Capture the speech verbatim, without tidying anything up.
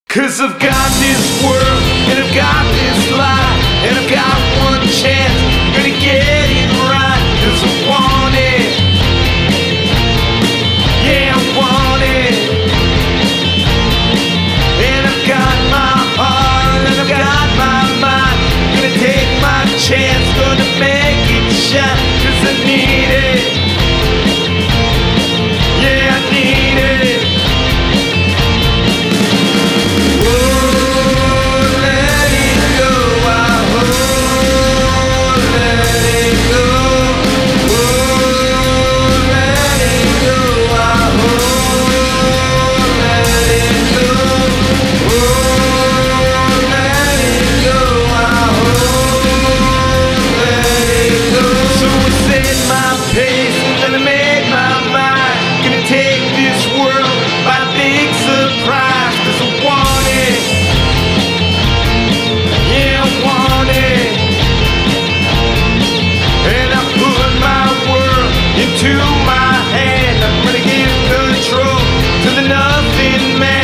Cause I've got this world, and I've got this life, and I've got one chance, gonna get it right, cause I want it, yeah I want it, and I've got my heart, and I've got my mind, gonna take my chance, gonna make it shine, cause I need it, yeah I need it. To my hand, I'm gonna give control to the nothing man.